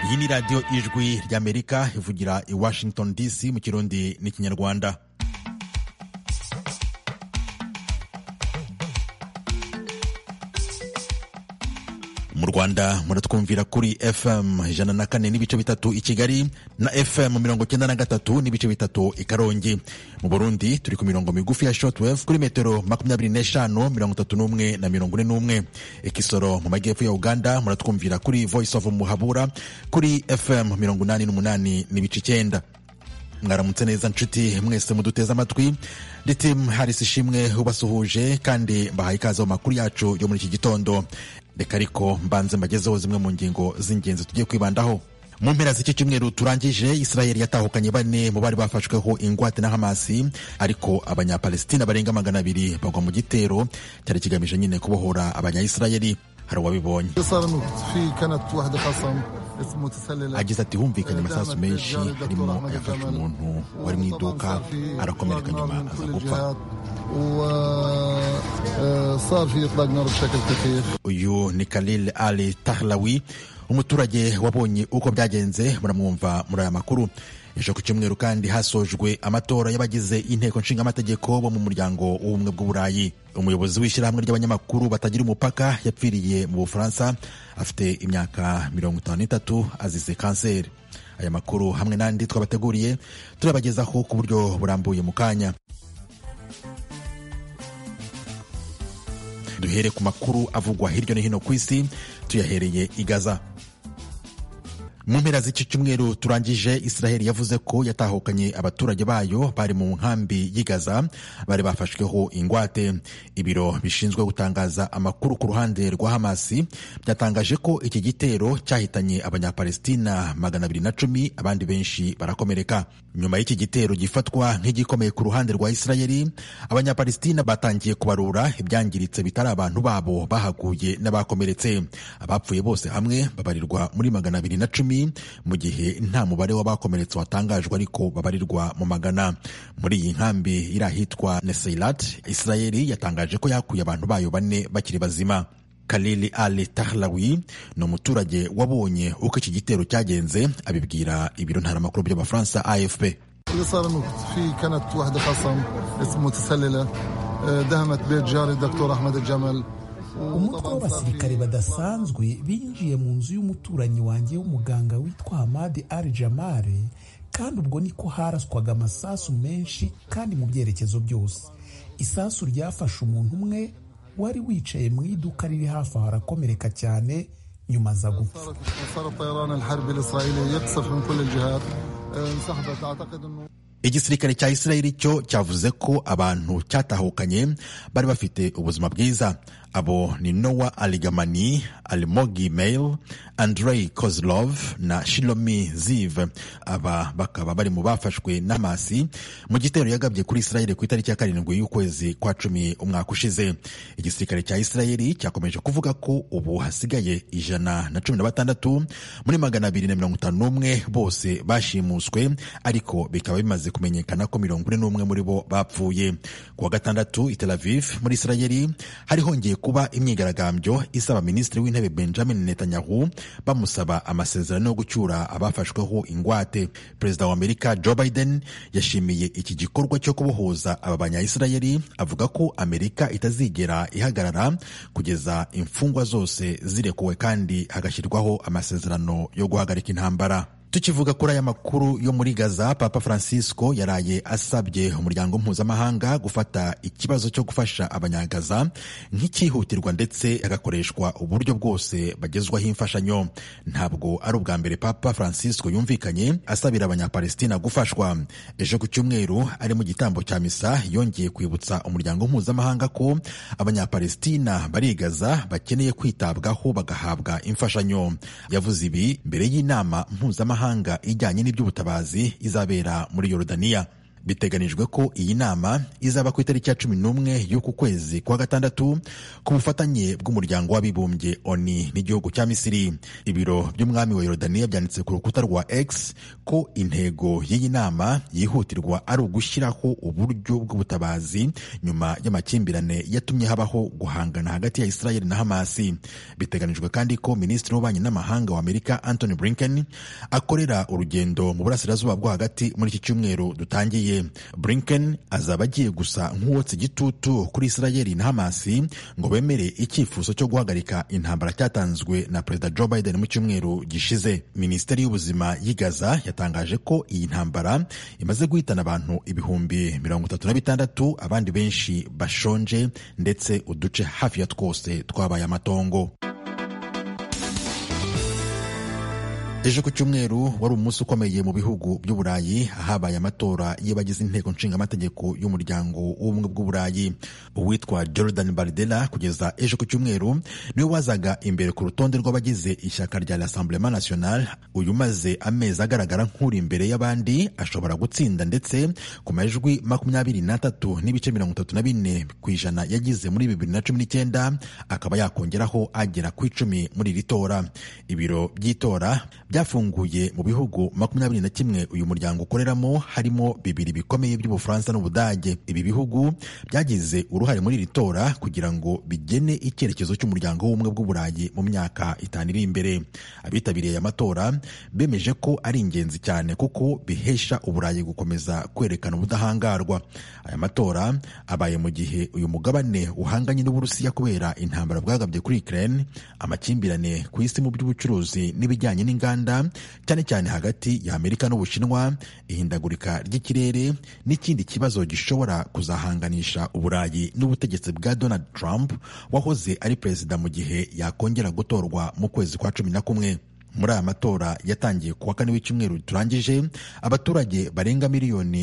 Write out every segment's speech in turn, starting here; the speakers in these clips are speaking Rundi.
iyi ni radiyo ijwi ry'Amerika ivugira i Washington DC mu Kirundi n'Ikinyarwanda. Mu Rwanda muratwumvira kuri FM 104 n'ibice bitatu i Kigali na FM 93 n'ibice bitatu i Karongi. Mu Burundi turi ku mirongo migufi ya shortwave kuri metero 25, 31 na 41. Ikisoro mu majyepfo ya Uganda muratwumvira kuri Voice of Muhabura kuri FM 88 n'ibice 9. Mwaramutse neza nshuti mwese muduteza amatwi. Tim Harris Ishimwe ubasuhuje kandi mbahaye ikaze mu makuru yacu yo muri iki gitondo. Reka ariko mbanze mbagezeho zimwe mu ngingo z'ingenzi tugiye kwibandaho. Mu mpera z'iki cyumweru turangije, Israel yatahukanye 4 mu bari bafashweho ingwate na Hamas, ariko abanyapalestina barenga 200 bagwa mu gitero cyari kigamije nyine kubohora abanya-Israeli. Hari uwabibonye agize ati humvikanye amasasu menshi, harimo yafashe umuntu wari mu iduka arakomereka nyuma aza gupfa. Uyu ni Khalil Ali Tahlawi, umuturage wabonye uko byagenze, muramwumva muri aya makuru. Ejo ku cyumweru kandi hasojwe amatora y'abagize inteko nshingamategeko bo mu muryango w'ubumwe bw'Uburayi. Umuyobozi w'ishyirahamwe ry'abanyamakuru batagira umupaka yapfiriye mu Bufaransa, afite imyaka 53, azize kanseri. Aya makuru hamwe n'andi twabateguriye turabagezaho ku buryo burambuye mu kanya. Duhere ku makuru avugwa hirya no hino ku isi, tuyahereye i Gaza. Mu mpera z'iki cyumweru turangije, Israel yavuze ko yatahukanye abaturage bayo bari mu nkambi y'i Gaza bari bafashweho ingwate. Ibiro bishinzwe gutangaza amakuru ku ruhande rwa Hamas byatangaje ko iki gitero cyahitanye abanyapalestina 210, abandi benshi barakomereka. Nyuma y'iki gitero gifatwa nk'igikomeye ku ruhande rwa Israel, abanyapalestina batangiye kubarura ibyangiritse bitari abantu babo bahaguye n'abakomeretse. Abapfuye bose hamwe babarirwa muri 210, mu gihe nta mubare w'abakomeretse watangajwe ariko babarirwa mu magana. Muri iyi nkambi iri ahitwa Neseilat, Israel yatangaje ko yakuye abantu bayo 4 bakiri bazima. Khalil Ali Tahlawi ni umuturage wabonye uko iki gitero cyagenze, abibwira ibiro ntaramakuru by'Abafaransa AFP. Umutwe w'abasirikare badasanzwe binjiye mu nzu y'umuturanyi wanjye w'umuganga witwa Hamad Al-Jamal, kandi ubwo niko haraswaga amasasu menshi kandi mu byerekezo byose. Isasu ryafashe umuntu umwe wari wicaye mu iduka riri hafi aho, arakomereka cyane, nyuma aza gupfa. Igisirikare cya Israel cyo cyavuze ko abantu cyatahukanye bari bafite ubuzima bwiza. Abo ni Noah Aligamani, Almogi Mail, Andrei Kozlov na Shilomi Ziv. Aba bakaba bari mu bafashwe n'Hamas mu gitero yagabye kuri Israel ku itariki ya 7 y'ukwezi kwa 10 umwaka ushize. Igisirikare cya Israel cyakomeje kuvuga ko ubu hasigaye 116 muri 251 bose bashimuswe, ariko bikaba bimaze kumenyekana ko 41 muri bo bapfuye. Ku wa gatandatu i Tel Aviv muri Israel hari hongeye kuba imyigaragambyo isaba Minisitiri w'Intebe Benjamin Netanyahu bamusaba amasezerano yo gucyura abafashweho ingwate. Perezida wa Amerika Joe Biden yashimiye iki gikorwa cyo kubohoza aba banya-Israeli, avuga ko Amerika itazigera ihagarara kugeza imfungwa zose zirekuwe kandi hagashyirwaho amasezerano yo guhagarika intambara. Tukivuga kuri aya makuru yo muri Gaza, Papa Francisco yaraye asabye umuryango mpuzamahanga gufata ikibazo cyo gufasha abanyagaza nk'icyihutirwa, ndetse hagakoreshwa uburyo bwose bagezwaho imfashanyo. Ntabwo ari ubwa mbere Papa Francisco yumvikanye asabira abanyapalestina gufashwa. Ejo ku cyumweru ari mu gitambo cya misa yongeye kwibutsa umuryango mpuzamahanga ko abanyapalestina bari Gaza bakeneye kwitabwaho bagahabwa imfashanyo. Yavuze ibi mbere y'inama mpuzamahanga ijyanye n'iby'ubutabazi izabera muri Yorodaniya. Biteganijwe ko iyi nama izaba ku itariki ya 11 y'uku kwezi kwa gatandatu ku bufatanye bw'umuryango w'abibumbye ONU n'igihugu cya Misiri. Ibiro by'umwami wa Yorodaniya byanditse ku rukuta rwa X ko intego y'iyi nama yihutirwa ari ugushyiraho uburyo bw'ubutabazi nyuma y'amakimbirane yatumye habaho guhangana hagati ya Israel na Hamas. Biteganijwe kandi ko Minisitiri w'Ububanyi n'Amahanga wa Amerika Antony Blinken akorera urugendo mu burasirazuba bwo hagati muri iki cyumweru dutangiye. Blinken azaba agiye gusa nk'uwotsa igitutu kuri Israel na Hamas ngo bemere icyifuzo cyo guhagarika intambara cyatanzwe na Perezida Joe Biden mu cyumweru gishize. Minisiteri y'Ubuzima y'i Gaza yatangaje ko iyi ntambara imaze guhitana abantu ibihumbi 36, abandi benshi bashonje ndetse uduce hafi ya twose twabaye amatongo. Ejo ku cyumweru wari umunsi ukomeye mu bihugu by'Uburayi, habaye amatora y'abagize inteko nshingamategeko y'umuryango w'ubumwe bw'Uburayi. Uwitwa Jordan Bardella kugeza ejo ku cyumweru niwe wazaga imbere ku rutonde rw'abagize ishyaka rya Rassemblement National. Uyu maze amezi agaragara nk'uri imbere y'abandi ashobora gutsinda ndetse ku majwi 23.34% yagize muri 2019 akaba yakongeraho agera ku 10 muri iri tora. Ibiro by'itora byafunguye mu bihugu 21 uyu muryango ukoreramo, harimo 2 bikomeye by'Ubufaransa n'Ubudage. Ibi bihugu byagize uruhare muri iri tora kugira ngo bigene icyerekezo cy'umuryango w'ubumwe bw'Uburayi mu myaka 5 iri imbere. Abitabiriye aya matora bemeje ko ari ingenzi cyane kuko bihesha Uburayi gukomeza kwerekana ubudahangarwa. Aya matora abaye mu gihe uyu mugabane uhanganye n'Uburusiya kubera intambara bwagabye kuri Ukraine, amakimbirane ku isi mu by'ubucuruzi n'ibijyanye n'inganda cyane cyane hagati ya Amerika n'Ubushinwa, ihindagurika ry'ikirere n'ikindi kibazo gishobora kuzahanganisha Uburayi n'ubutegetsi bwa Donald Trump wahoze ari perezida mu gihe yakongera gutorwa mu kwezi kwa 11. Muri aya matora yatangiye kuwa 4 w'icyumweru turangije, abaturage barenga miliyoni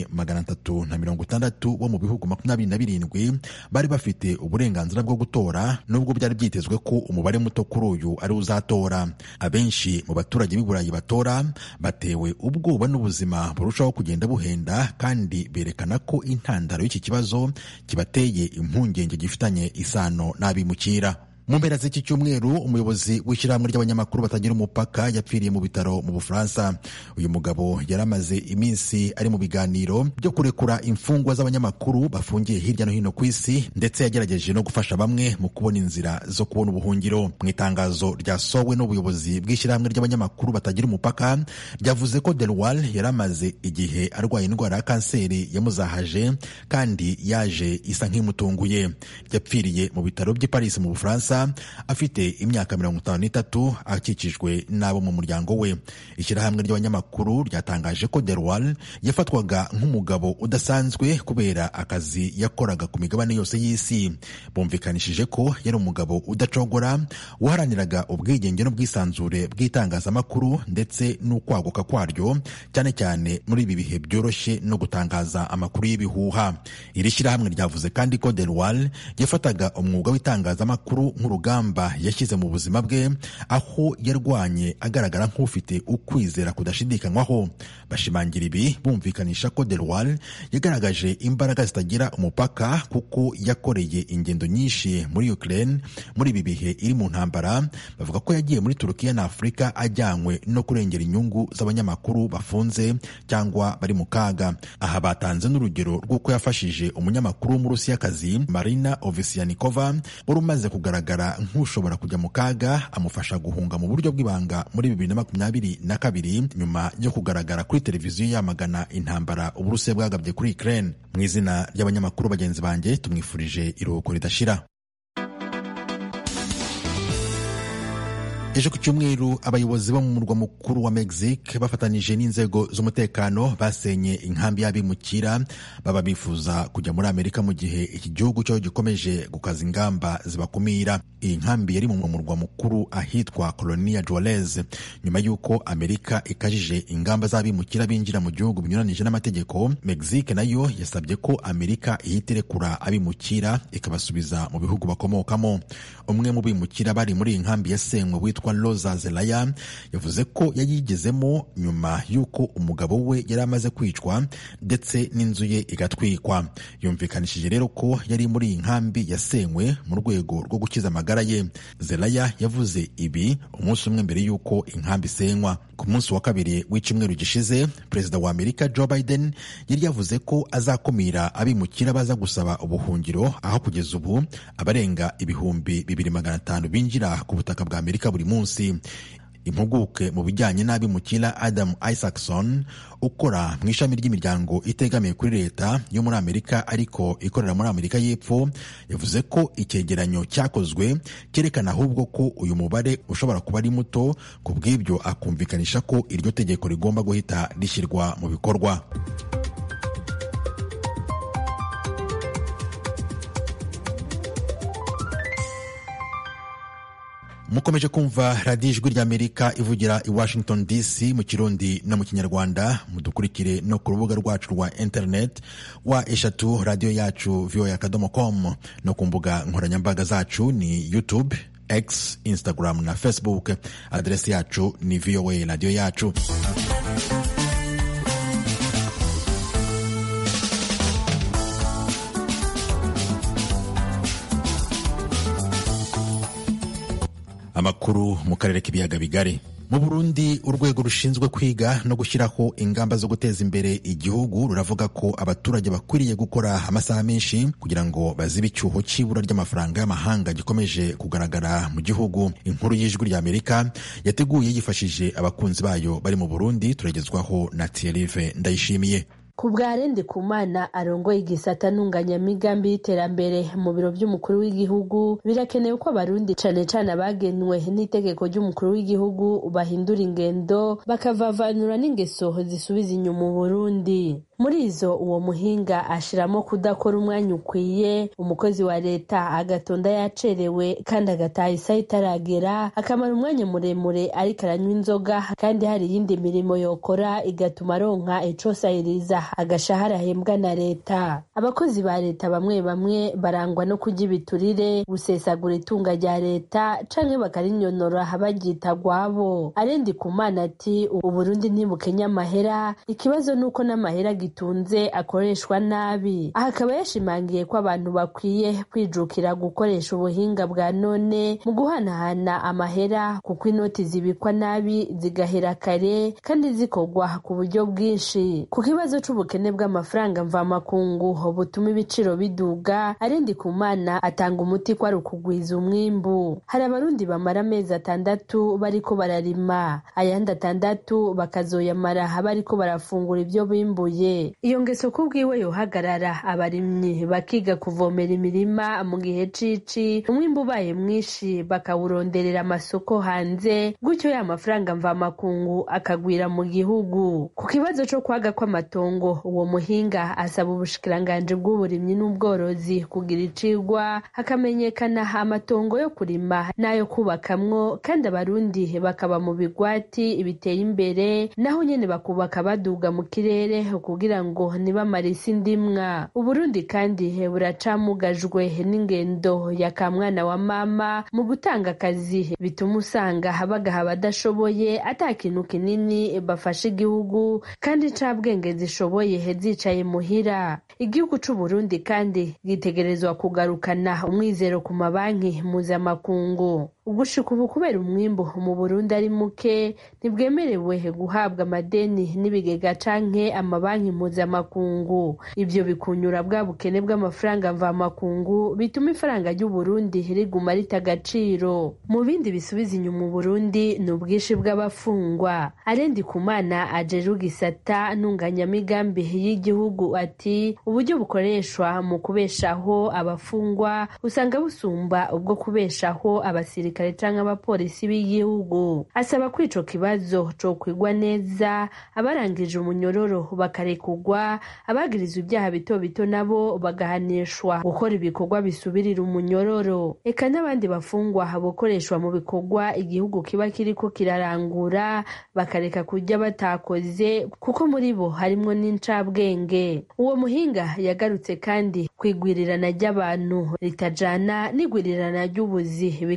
360 bo mu bihugu 27 bari bafite uburenganzira bwo gutora, nubwo byari byitezwe ko umubare muto kuri uyu ari uzatora. Abenshi mu baturage b'i Burayi batora batewe ubwoba n'ubuzima burushaho kugenda buhenda, kandi berekana ko intandaro y'iki kibazo kibateye impungenge gifitanye isano n'abimukira. Mu mpera z'iki cyumweru umuyobozi w'ishyirahamwe ry'abanyamakuru batagira umupaka yapfiriye mu bitaro mu Bufaransa. Uyu mugabo yaramaze iminsi ari mu biganiro byo kurekura imfungwa z'abanyamakuru bafungiye hirya no hino ku isi, ndetse yagerageje no gufasha bamwe mu kubona inzira zo kubona ubuhungiro. Mu itangazo ryasohowe n'ubuyobozi bw'ishyirahamwe ry'abanyamakuru batagira umupaka ryavuze ko Delwal yaramaze igihe arwaye indwara ya kanseri yamuzahaje kandi yaje isa nk'imutunguye. Yapfiriye mu bitaro by'i Paris mu Bufaransa afite imyaka 53, akikijwe n'abo mu muryango we. Ishyirahamwe ry'abanyamakuru ryatangaje ko Delwal yafatwaga nk'umugabo udasanzwe kubera akazi yakoraga ku migabane yose y'isi. Bumvikanishije ko yari umugabo udacogora, waharaniraga ubwigenge n'ubwisanzure bw'itangazamakuru ndetse n'ukwaguka kwaryo, cyane cyane muri ibi bihe byoroshye no gutangaza amakuru y'ibihuha. Iri shyirahamwe ryavuze kandi ko Delwal yafataga umwuga w'itangazamakuru nk'urugamba yashyize mu buzima bwe, aho yarwanye agaragara nk'ufite ukwizera kudashidikanywaho. Bashimangira ibi bumvikanisha ko Delwal yagaragaje imbaraga zitagira umupaka kuko yakoreye ingendo nyinshi muri Ukraine muri ibi bihe iri mu ntambara. Bavuga ko yagiye muri Turukiya na Afurika ajyanywe no kurengera inyungu z'abanyamakuru bafunze cyangwa bari mu kaga. Aha batanze n'urugero rw'uko yafashije umunyamakuru w'Umurusiyakazi Marina Ovsyannikova wari umaze kugaragara nk'ushobora kujya mu kaga, amufasha guhunga mu buryo bw'ibanga muri 2022 nyuma yo kugaragara kuri televiziyo yamagana intambara Uburusiya bwagabye kuri Ukraine. Mu izina ry'abanyamakuru bagenzi banjye tumwifurije iruhuko ridashira. Ejo ku cyumweru abayobozi bo mu murwa mukuru wa Mexique bafatanije n'inzego z'umutekano basenye inkambi y'abimukira baba bifuza kujya muri Amerika mu gihe iki gihugu cyo gikomeje gukaza ingamba zibakumira. Iyi nkambi yari mu murwa mukuru ahitwa Colonia Juarez nyuma y'uko Amerika ikajije ingamba z'abimukira binjira mu gihugu binyuranije n'amategeko. Mexique nayo yasabye ko Amerika ihita irekura abimukira ikabasubiza mu bihugu bakomokamo. Umwe mu bimukira bari muri iyi nkambi yasenywe witwa witwa Rosa Zelaya yavuze ko yayigezemo nyuma y'uko umugabo we yari amaze kwicwa ndetse n'inzu ye igatwikwa. Yumvikanishije rero ko yari muri iyi nkambi yasenywe mu rwego rwo gukiza amagara ye. Zelaya yavuze ibi umunsi umwe mbere y'uko inkambi isenywa. Ku munsi wa kabiri w'icyumweru gishize, perezida wa Amerika Joe Biden yari yavuze ko azakumira abimukira baza gusaba ubuhungiro, aho kugeza ubu abarenga ibihumbi 2,500 binjira ku butaka bwa Amerika buri munsi. Impuguke mu bijyanye n'abimukira Adam Isaacson ukora mu ishami ry'imiryango itegamiye kuri leta yo muri Amerika ariko ikorera muri Amerika y'Epfo yavuze ko icyegeranyo cyakozwe cyerekana ahubwo ko uyu mubare ushobora kuba ari muto, ku bw'ibyo akumvikanisha ko iryo tegeko rigomba guhita rishyirwa mu bikorwa. Mukomeje kumva radiyo ijwi ry'Amerika ivugira i Washington DC mu Kirundi no mu Kinyarwanda. Mudukurikire no ku rubuga rwacu rwa internet eshatu radio yacu voa.com no ku mbuga nkoranyambaga zacu ni YouTube, X, Instagram na Facebook. Adresi yacu ni VOA radio yacu. Amakuru mu karere k'ibiyaga bigari. Mu Burundi, urwego rushinzwe kwiga no gushyiraho ingamba zo guteza imbere igihugu ruravuga ko abaturage bakwiriye gukora amasaha menshi kugira ngo bazibe icyuho cy'ibura ry'amafaranga y'amahanga gikomeje kugaragara mu gihugu. Inkuru y'ijwi ry'Amerika yateguye yifashije abakunzi bayo bari mu Burundi, turagezwaho na Thierry Ndayishimiye. Ku bwa Ndikumana arongoye igisata ntunganyamigambi y'iterambere mu biro by'umukuru w'igihugu, birakenewe ko abarundi cane cane abagenwe n'itegeko ry'umukuru w'igihugu bahindura ingendo bakavavanura n'ingeso zisubiza inyuma mu Burundi. Muri izo uwo muhinga ashiramo kudakora umwanya ukwiye, umukozi wa leta agatonda yacerewe kandi agataha isaha itaragera, akamara umwanya muremure ariko aranywa inzoga kandi hari iyindi mirimo yokora igatuma aronka icosahiriza agashahara ahembwa na leta. Abakozi ba leta bamwe bamwe barangwa no kurya ibiturire, gusesagura itunga rya leta canke bakarinyonora baryita gwabo. Ndikumana ati Uburundi ntibukenya amahera, ikibazo nuko n'amahera gitunze akoreshwa nabi. Aha akaba yashimangiye ko abantu bakwiye kwijukira gukoresha ubuhinga bwa none mu guhanahana amahera, kuko inoti zibikwa nabi zigahera kare kandi zikogwa ku buryo bwinshi. Ku kibazo c'ubukene bw'amafaranga mvamakungu butuma ibiciro biduga, Ndikumana atanga umuti ko ari ukugwiza umwimbu. Hari abarundi bamara amezi 6 bariko bararima, ayandi 6 bakazoyamara bariko barafungura ibyo bimbuye. Iyo ngeso kubwiwe yohagarara, abarimyi bakiga kuvomera imirima mu gihe cici, umwimbu ubaye mwinshi bakawuronderera amasoko hanze, gutyo ya mafaranga mvamakungu akagwira mu gihugu. Ku kibazo co kwaga kw'amatongo, uwo muhinga asaba ubushikiranganji bw'uburimyi n'ubworozi kugira icigwa hakamenyekana amatongo yo kurima n'ayo kubakamwo, kandi abarundi bakaba mu bigwati biteye imbere, naho nyene bakubaka baduga mu kirere kugira ngo ntibamare isi ndimwa. Uburundi kandi buracamugajwe n'ingendo ya kamwana wa mama mu gutanga akazi, bituma usanga bagaha abadashoboye ata kintu kinini bafasha igihugu kandi cabwenge zishoboye zicaye muhira. Igihugu c'Uburundi kandi gitegerezwa kugarukana umwizero ku mabanki mpuzamakungu. Ugushika ubu kubera umwimbu mu Burundi ari muke, ntibwemerewe guhabwa amadeni n'ibigega canke amabanki mpuzamakungu. Ivyo bikunyura bwa bukene bw'amafaranga mvamakungu bituma ifaranga ry'u Burundi riguma rita agaciro. Mu bindi bisubiza inyuma mu Burundi ni ubwinshi bw'abafungwa. Ndikumana ajeje igisata ntunganyamigambi y'igihugu ati uburyo bukoreshwa mu kubeshaho abafungwa usanga busumba ubwo kubeshaho abasirikare canke abapolisi b'igihugu. Asaba ko ico kibazo co kwigwa neza, abarangije umunyororo bakarekugwa, abagirizwa ibyaha bito bito nabo bagahanishwa gukora ibikorwa bisubirira umunyororo. Eka n'abandi bafungwa bokoreshwa mu bikorwa igihugu kiba kiriko kirarangura, bakareka kurya batakoze, kuko muri bo harimwo n'incabwenge. Uwo muhinga yagarutse kandi kwigwirirana ry'abantu ritajana n'igwirirana ry'ubuzi, bigatuma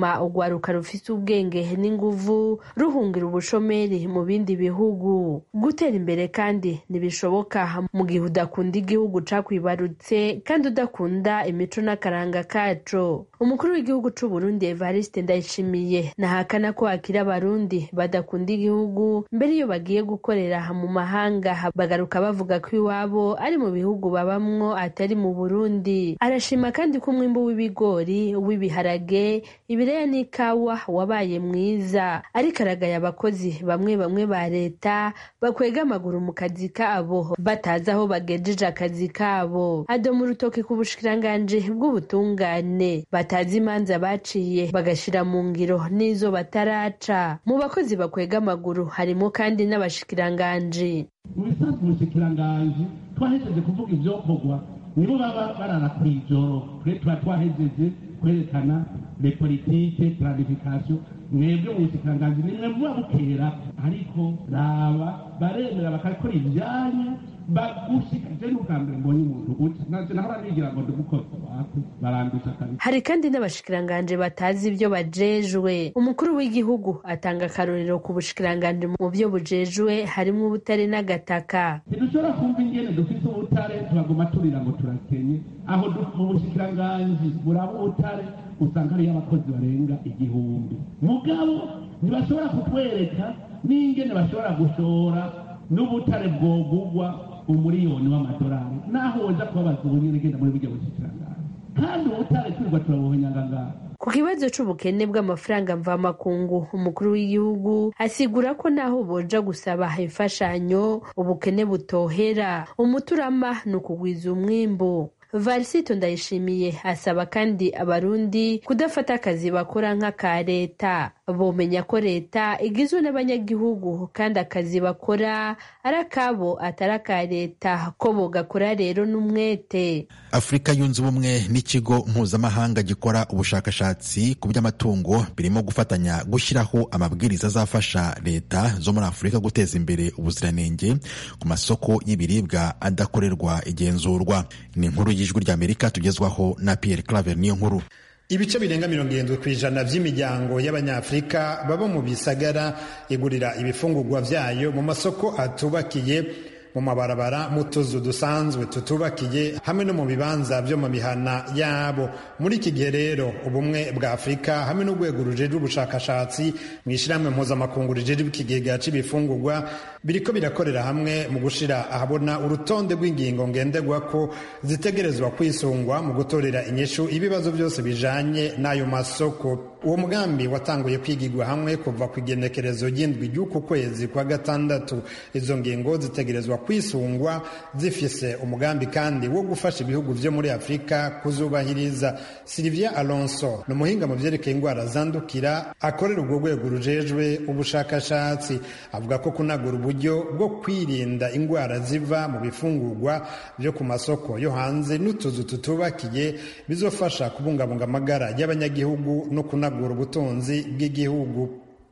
bituma urwaruka rufise ubwenge n'inguvu ruhungira ubushomeri mu bindi bihugu. Gutera imbere kandi ntibishoboka mu gihe udakunda igihugu cakwibarutse kandi udakunda imico n'akaranga kaco. Umukuru w'igihugu c'u Burundi Evariste Ndayishimiye nahakana ko hakiri abarundi badakunda igihugu, mbere iyo bagiye gukorera mu mahanga bagaruka bavuga ko iwabo ari mu bihugu babamwo atari mu Burundi. Arashima kandi ko umwimbu w'ibigori, w'ibiharage, ibiraya n'ikawa wabaye mwiza, ariko aragaya abakozi bamwe bamwe ba leta bakwega amaguru mu kazi kabo batazi aho bagejeje akazi kabo. Adoma urutoki ku bushikiranganji bw'ubutungane batazi imanza baciye bagashira mu ngiro n'izo bataraca. Mu bakozi bakwega amaguru harimo kandi n'abashikiranganji. Mu bisanzwe umushikiranganji twahejeje kuvuga ivyo kogwa nibo baba barara kw'ijoro, tuba twahejeje kwerekana le politike planification. Mwebwe mu bushikiranganji nimwe muba bukera, ariko raba baremera bakakora ivyanya bagushikije n'ubwambere mbonye umuntu uti nahora nigira ngo ndugukora barandusha kabisa. Hari kandi n'abashikiranganje batazi ibyo bajejwe. Umukuru w'igihugu atanga akarorero ku bushikiranganje mu byo bujejwe harimo ubutare n'agataka. Ntidushobora kumva ingene dufite ubutare tubagoma turira ngo turakenye, aho mu bushikiranganje buraba ubutare usanga hariyo abakozi barenga 1000. Mugabo ntibashobora kutwereka n'ingene bashobora gushora n'ubutare bwogugwa umuriyoni w'amadolari, naho woza kubabaza ubunyene genda muri buryo bushikiranganje kandi ubutare twirwa turabuhonyanganga. Ku kibazo c'ubukene bw'amafaranga mvamakungu, umukuru w'igihugu asigura ko naho boja gusaba imfashanyo ubukene butohera. Umuturama ni ukugwiza umwimbu. Varisito Ndayishimiye asaba kandi abarundi kudafata akazi bakora nk'aka leta. Bomenya ko leta igizwe n'abanyagihugu kandi akazi bakora ari akabo atari aka leta, ko bogakora rero n'umwete. Afurika yunze ubumwe n'ikigo mpuzamahanga gikora ubushakashatsi ku by'amatungo birimo gufatanya gushyiraho amabwiriza azafasha leta zo muri Afurika guteza imbere ubuziranenge ku masoko y'ibiribwa adakorerwa igenzurwa. Ni inkuru y'Ijwi ry'Amerika tugezwaho na Pierre Claver niyo nkuru. Ibice birenga 70% by'imiryango y'abanyafrika baba mu bisagara igurira ibifungurwa vyayo mu masoko atubakiye, mu mabarabara, mu tuzu dusanzwe tutubakiye, hamwe no mu bibanza vyo mu mihana yabo. Muri iki gihe rero ubumwe bwa Afurika hamwe n'urwego rujejwe ubushakashatsi mw'ishirahamwe mpuzamakungu rijejwe ikigega c'ibifungurwa biriko birakorera hamwe mu gushira ahabona urutonde rw'ingingo ngenderwako zitegerezwa kwisungwa mu gutorera inyishu ibibazo byose bijanye n'ayo masoko. Uwo mugambi watanguye kwigirwa hamwe kuva ku igenekerezo ry'indwi ry'uku kwezi kwa gatandatu. Izo ngingo zitegerezwa kwisungwa zifise umugambi kandi wo gufasha ibihugu vyo muri Afurika kuzubahiriza. Sylvia Alonso ni umuhinga mu vyerekeye indwara zandukira akorera urwo rwego rujejwe ubushakashatsi. Avuga ko kunagura uburyo bwo kwirinda indwara ziva mu bifungurwa vyo ku masoko yo hanze n'utuzu tutubakiye bizofasha kubungabunga amagara y'abanyagihugu no kunagura ubutunzi bw'igihugu.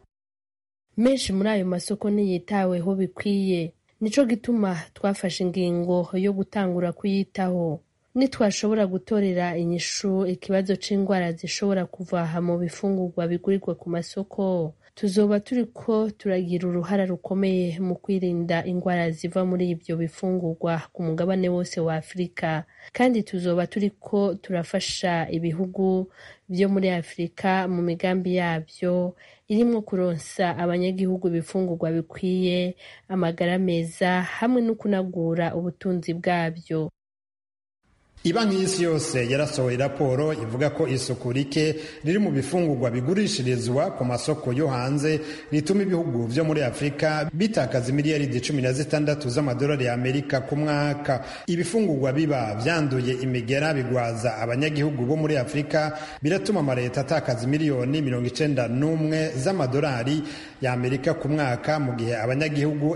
Menshi muri ayo masoko ntiyitaweho bikwiye, nico gituma twafashe ingingo yo gutangura kuyitaho. Nitwashobora gutorera inyishu ikibazo c'indwara zishobora kuva mu bifungurwa bigurirwa ku masoko, tuzoba turiko turagira uruhara rukomeye mu kwirinda indwara ziva muri ibyo bifungurwa ku mugabane wose wa Afurika, kandi tuzoba turiko turafasha ibihugu vyo muri Afurika mu migambi yabyo irimwo kuronsa abanyagihugu ibifungurwa bikwiye, amagara meza hamwe no kunagura ubutunzi bwabyo. Ibanki y'isi yose yarasohoye raporo ivuga ko isuku rike riri mu bifungurwa bigurishirizwa ku masoko yo hanze rituma ibihugu vyo muri Afurika bitakaza miliyaridi 16 z'amadolari ya Amerika ku mwaka. Ibifungurwa biba vyanduye imigera bigwaza abanyagihugu bo muri Afurika, biratuma amaleta atakaza miliyoni 91 z'amadolari ya Amerika ku mwaka, mu gihe abanyagihugu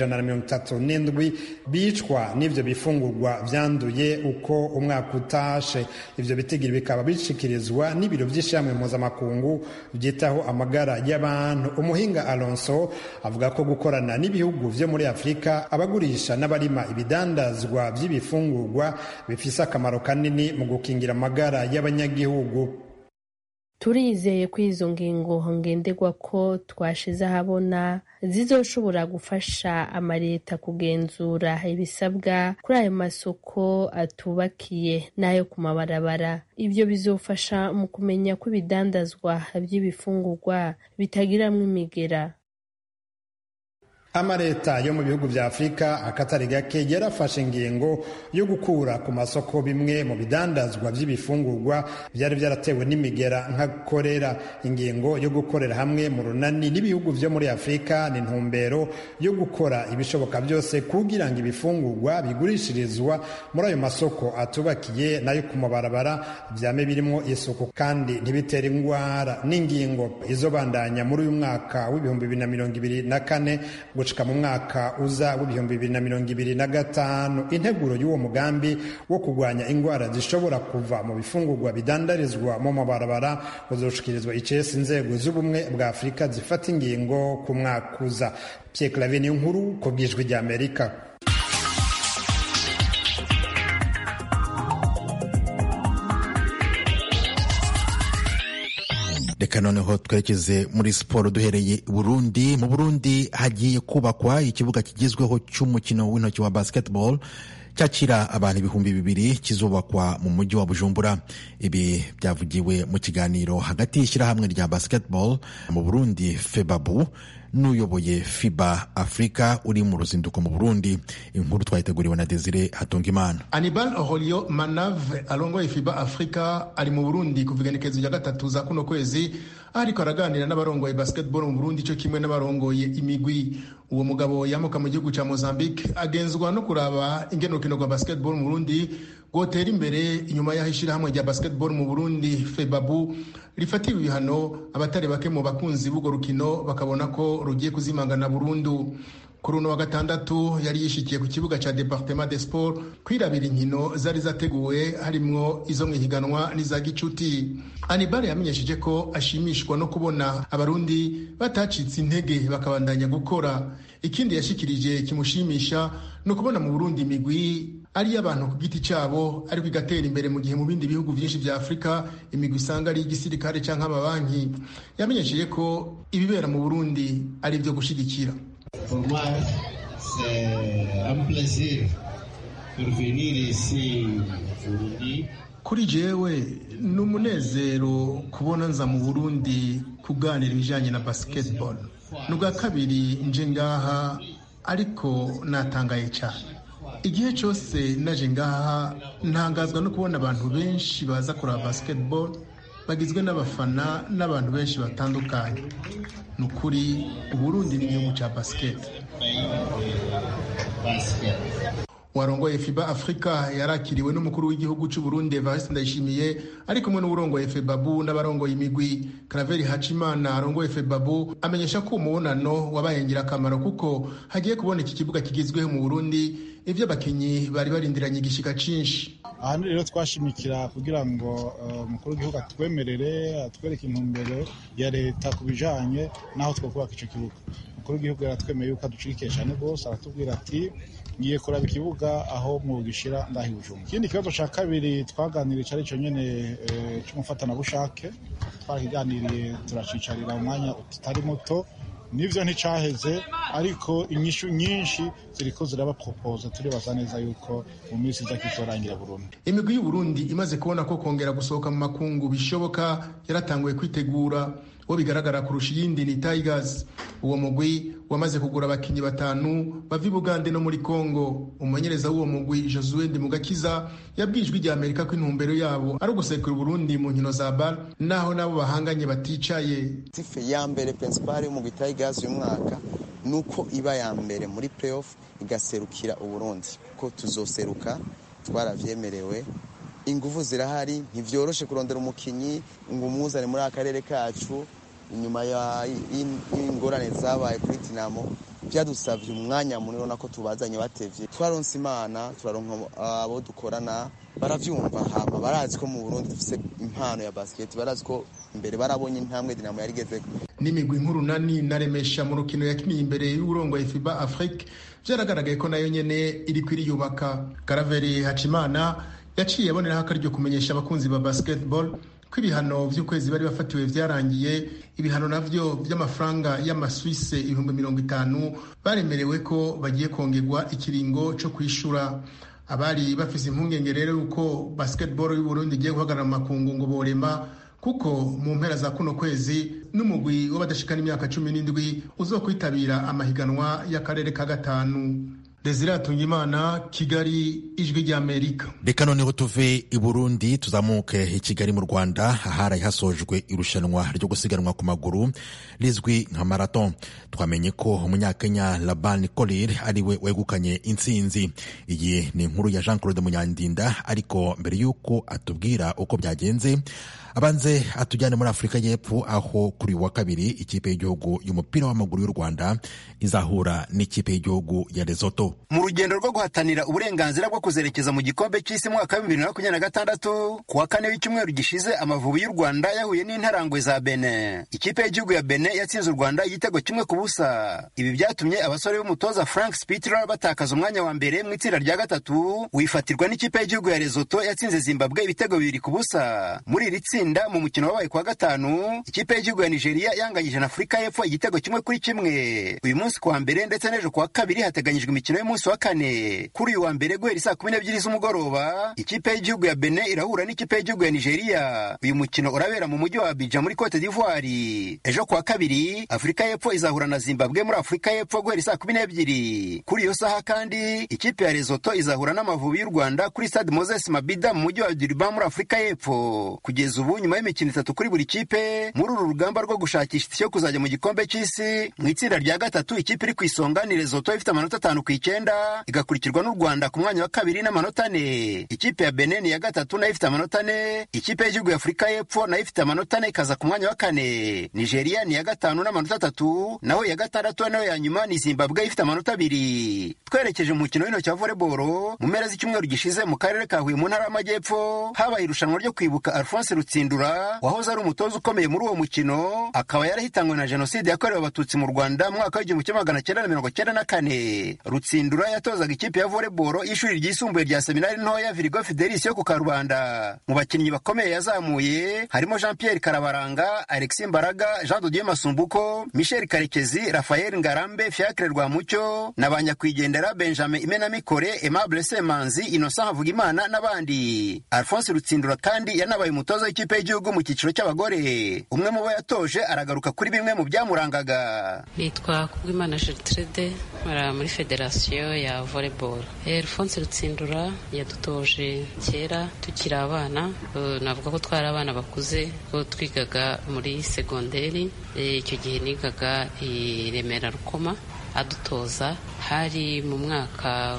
137 bicwa n'ivyo bifungurwa vyanduye uko umwaka utashe. Ivyo bitigiri bikaba bishikirizwa n'ibiro vy'ishamwe mpuzamakungu byitaho amagara y'abantu. Umuhinga Alonso avuga ko gukorana n'ibihugu vyo muri Afurika, abagurisha n'abarima ibidandazwa vy'ibifungurwa bifise akamaro kanini mu gukingira amagara y'abanyagihugu. turizeye ko izo ngingo ngenderwa ko twashize ahabona zizoshobora gufasha amaleta kugenzura ibisabwa kuri ayo masoko atubakiye n'ayo ku mabarabara. Ibyo bizofasha mu kumenya ko ibidandazwa by'ibifungurwa bitagiramwo imigera. Amaleta yo mu bihugu vya Afrika akatari gake yarafashe ingingo yo gukura ku masoko bimwe mu bidandazwa vy'ibifungurwa vyari vyaratewe n'imigera nka korera. Ingingo yo gukorera hamwe mu runani n'ibihugu vyo muri Afrika ni ntumbero yo gukora ibishoboka byose kugira ngo ibifungurwa bigurishirizwa muri ayo masoko atubakiye nayo ku mabarabara vyame birimwo isuku kandi ntibitere ingwara. N'ingingo izobandanya muri uyu mwaka w'ibihumbi 2024 gushika mu mwaka uza w'ibihumbi 2025. Integuro y'uwo mugambi wo kurwanya ingwara zishobora kuva mu bifungurwa bidandarizwa mu mabarabara uzoshikirizwa icese inzego z'ubumwe bwa Afrika zifata ingingo ku mwaka uza. Pierre Claver Niyonkuru ku bw'ijwi rya Amerika. Reka noneho twerekeze muri siporo duhereye Burundi. Mu Burundi hagiye kubakwa ikibuga kigezweho cy'umukino w'intoki wa basketball cyakira abantu 2,000 kizubakwa mu mujyi wa Bujumbura. Ibi byavugiwe mu kiganiro hagati y'ishyirahamwe rya basketball mu Burundi FEBABU n'uyoboye FIBA Africa uri mu ruzinduko mu Burundi. Inkuru twayiteguriwe na Desire Hatungimana. Anibal Aurelio Manave alongoye FIBA Africa ari mu Burundi kuva igenekerezo rya 3 za kuno kwezi, ariko araganira n'abarongoye basketball mu Burundi cyo kimwe n'abarongoye imigwi. Uwo mugabo yamuka mu gihugu cya Mozambique agenzwa no kuraba ingene urukino rwa basketball mu Burundi gotera imbere inyuma y'ahishira hamwe rya basketball mu Burundi FEBABU rifatiwe ibihano abatari bake mu bakunzi b'ugo rukino bakabona ko rugiye kuzimangana burundu. Kuri uno wa gatandatu yari yishikiye ku kibuga ca Departement des Sports kwirabira inkino zari zateguwe harimwo izo mwihiganwa n'iza gicuti. Anibale yamenyesheje ko ashimishwa no kubona abarundi batacitse intege bakabandanya gukora. Ikindi yashikirije kimushimisha no kubona mu Burundi imigwi ari abantu ku giti cyabo ariko igatera imbere mu gihe mu bindi bihugu byinshi vya Afrika imigwi isanga ari igisirikare canke amabanki. Yamenyesheje ko ibibera mu Burundi ari byo gushigikira. Pour moi, c'est un plaisir de venir ici au Burundi. Kuri jewe ni umunezero kubona nza mu Burundi kuganira ibijanye na basketball. Nubwa kabiri nje ngaha ariko natangaye cyane. Igihe cyose naje ngaha ntangazwa no kubona abantu benshi baza kuraba basketball bagizwe n'abafana n'abantu benshi batandukanye. Nukuri Burundi ni igihugu cya basket. Warongoye FIBA Africa yarakiriwe n'umukuru w'igihugu cy'u Burundi Evariste Ndayishimiye ari kumwe n'urongoye FEBABU n'abarongoye imigwi. Claver Hachimana arongoye FEBABU amenyesha ko umubonano wabaye ngirakamaro kuko hagiye kuboneka ikibuga kigezweho mu Burundi ivyo abakinyi bari barindiranye igishika cinshi. Aha rero twashimikira kugira ngo umukuru w'igihugu atwemerere atwereke intumbero ya leta kubijanye naho twokubaka ico kibuga. Umukuru w'igihugu yaratwemeye yuko aducikiye cyane rwose, aratubwira ati ngiye kuraba ikibuga aho mu gishira ndahi Bujumbura. Ikindi kibazo ca kabiri twaganiriye cyari cyo nyene c'umufatanabushake, twakiganiriye turacicarira umwanya utari muto. Nivyo nticaheze ariko inyishu nyinshi ziriko ziraba propose turibaza neza yuko mu minsi iza kizorangira Burundi. Imigwi y'u Burundi imaze kubona ko kongera gusohoka mu makungu bishoboka yaratanguye kwitegura. Uwo bigaragara kurusha iyindi ni Tigers. Uwo mugwi wamaze kugura abakinyi 5 bava i Bugande no muri Congo. Umumenyereza w'uwo mugwi Josué Ndimugakiza yabwijwe rya Amerika ko intumbero yabo ari ugusekura Burundi mu nkino za BAL naho nabo bahanganye baticaye. Tife ya mbere principal mu Tigers uyu mwaka nuko iba ya mbere muri playoff igaserukira Uburundi ko tuzoseruka twaravyemerewe. Ingufu zirahari, ntivyoroshe kurondera umukinyi ngo umuzane muri akarere kacu. Inyuma y'ingorane zabaye kuri Dinamo byadusavye umwanya munini nako tubazanye batevye. Twaronse Imana, turaronka abo dukorana baravyumva, hama barazi ko mu Burundi dufise impano ya basket, barazi ko imbere barabonye intambwe Dinamo yarigeze. N'imigwi nkuru nani naremesha mu rukino yakiniye imbere y'urongo ya FIBA Afrique byaragaragaye ko nayo nyene iri kwiriyubaka. Claver Hachimana yaciye aboneraho akaryo kumenyesha abakunzi ba basketball ko ibihano vy'ukwezi bari bafatiwe vyarangiye. Ibihano navyo vy'amafaranga y'amaswisse 50,000 baremerewe ko bagiye kongerwa ikiringo co kwishura. Abari bafise impungenge rero uko basketball y'u Burundi igiye guhagarara mu makungu ngo borema, kuko mu mpera za kuno kwezi n'umugwi w'abadashikana imyaka 17 uzokwitabira amahiganwa y'akarere ka gatanu. Desire Atungimana, Kigali, Ijwi ry'Amerika. Reka noneho tuve i Burundi tuzamuke i Kigali mu Rwanda, ahari hasojwe irushanwa ryo gusiganwa ku maguru rizwi nka marathon. Twamenye ko umunyakenya Laban Korir ariwe wegukanye intsinzi. Iyi ni inkuru ya Jean-Claude Munyandinda, ariko mbere yuko atubwira uko byagenze abanze atujyane muri Afurika y'Epfo, aho kuri wa kabiri ikipe y'igihugu y'umupira w'amaguru y'u Rwanda izahura n'ikipe y'igihugu ya Lesotho mu rugendo rwo guhatanira uburenganzira bwo kuzerekeza mu gikombe cy'isi mwaka wa 2026. Kuwa kane w'icyumweru gishize Amavubi y'u Rwanda yahuye n'intarangwe za Benin. Ikipe y'igihugu ya Benin yatsinze u Rwanda igitego 1-0. Ibi byatumye abasore b'umutoza Frank Spitler batakaza umwanya wa mbere mu itsinda rya gatatu, wifatirwa n'ikipe y'igihugu ya Lesotho yatsinze Zimbabwe ibitego 2-0. Muri iri tsinda mu mukino wabaye kwa gatanu, ikipe y'igihugu ya Nigeria yanganyije na Afurika y'Epfo igitego 1-1. Uyu munsi kuwa mbere ndetse n'ejo kuwa kabiri hateganyijwe imikino y'umunsi wa kane. Kuri uyu wa mbere guhera saa 12 z'umugoroba, ikipe y'igihugu ya Benin irahura n'ikipe y'igihugu ya Nigeria. Uyu mukino urabera mu mujyi wa Abidjan muri Cote d'Ivoire. Ejo kuwa kabiri Afurika y'Epfo izahura na Zimbabwe muri Afurika y'Epfo guhera saa 12. Kuri iyo saha kandi ikipe ya Lesotho izahura n'Amavubi y'u Rwanda kuri Stade Moses Mabida mu mujyi wa Durban muri Afurika y'Epfo. Kugeza ubu nyuma y'imikino 3 kuri buri kipe muri uru rugamba rwo gushakisha itike yo kuzajya mu gikombe cy'isi, mu itsinda rya gatatu ikipe iri ku isonga ni Lesotho ifite amanota 5-9, igakurikirwa n'u Rwanda ku mwanya wa kabiri n'amanota 4. Ikipe ya Benin ya gatatu nayo ifite amanota 4. Ikipe y'igihugu ya Afurika y'Epfo nayo ifite amanota 4 ikaza ku mwanya wa 4. Nigeria ni ya gatanu n'amanota 3, naho ya gatandatu nayo ya nyuma ni Zimbabwe ifite amanota 2. Twerekeje mu mukino w'intoki wa volleyball, mu mpera z'icyumweru gishize mu karere ka Huye mu ntara y'Amajyepfo habaye irushanwa ryo kwibuka Alphonse Rutsindura wahoze ari umutoza ukomeye muri uwo mukino, akaba yarahitanywe na jenoside yakorewe abatutsi mu Rwanda mu mwaka w'1994. Rutsindura yatozaga ikipe ya volleyball y'ishuri ryisumbuye rya seminari ntoya Virgo Fidelis yo ku Karubanda. Mu bakinnyi bakomeye yazamuye harimo Jean Pierre Karabaranga, Alexis Mbaraga, Jean de Dieu Masumbuko, Michel Karekezi, Raphael Ngarambe, Fiacre Rwamucyo na Banyakwigendera Benjamin Imenamikore, Aimable Semanzi, Innocent Havugimana n'abandi. Alphonse Rutsindura kandi yanabaye umutoza w'ikipe y'igihugu mu cyiciro cy'abagore. Umwe mu bo yatoje aragaruka kuri bimwe mu byamurangaga. Nitwa Kubwimana Gertrude, muri federasiyo ya volleyball. Alphonse Rutsindura yadutoje kera tukiri abana, navuga ko twari abana bakuze, ko twigaga muri segonderi. Icyo gihe nigaga i Remera Rukoma. Adutoza hari mu mwaka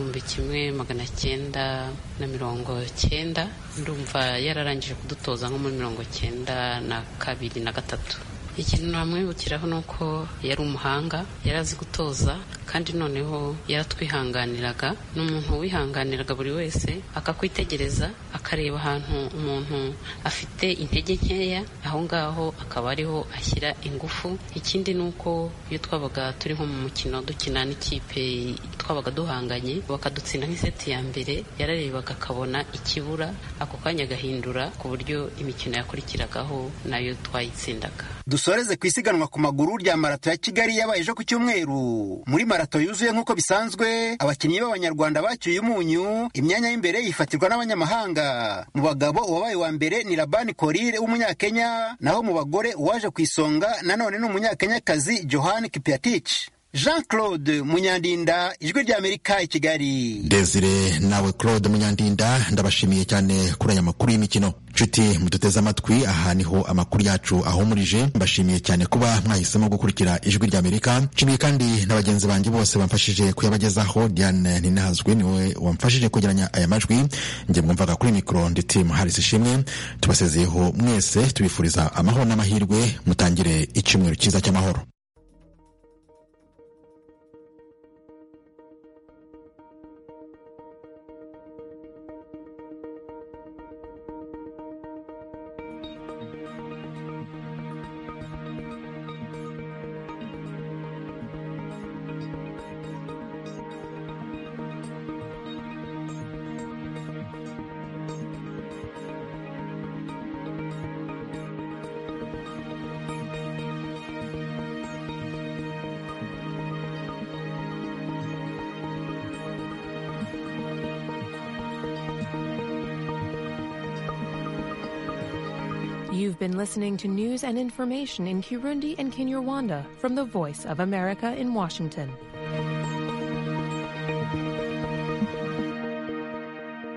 w'1990, ndumva yararangije kudutoza nko muri 1992 na 3. Ikintu namwibukiraho nuko yari umuhanga, yarazi gutoza, kandi noneho yaratwihanganiraga. N'umuntu wihanganiraga buri wese, akakwitegereza akareba ahantu umuntu afite intege nkeya, aho ngaho akaba ariho ashyira ingufu. Ikindi nuko iyo twabaga turi nko mu mukino dukina n'ikipe twabaga duhanganye bakadutsinda nk'iseti ya mbere, yararebaga akabona ikibura, ako kanya agahindura ku buryo imikino yakurikiragaho nayo twayitsindaga. Dusoreze ku isiganwa ku maguru rya marato ya Kigali yabaye ejo ku cyumweru. Muri marato yuzuye nk'uko bisanzwe, abakinnyi b'Abanyarwanda bacyuye umunyu, imyanya y'imbere yifatirwa n'abanyamahanga. Mu bagabo uwabaye wa mbere ni Laban Korir w'umunyakenya, naho mu bagore uwaje ku isonga nanone ni umunyakenyakazi Johan Kipiatich. Jean-Claude Munyandinda, Ijwi ry'Amerika i Kigali. Desire nawe Claude Munyandinda, ndabashimiye cyane kuri aya makuru y'imikino. Nshuti muduteze amatwi, aha niho amakuru yacu ahumurije. Mbashimiye cyane kuba mwahisemo gukurikira Ijwi ry'Amerika. Nshimiye kandi na bagenzi banjye bose bamfashije kuyabagezaho. Diane Ninahazwe niwe wamfashije kugeranya aya majwi. Njye mwumvaga kuri mikoro ndi Tim Harris Ishimwe. Tubasezeyeho mwese tubifuriza amahoro n'amahirwe, mutangire icyumweru cyiza cy'amahoro. You've been listening to news and information in Kirundi and Kinyarwanda from the Voice of America in Washington.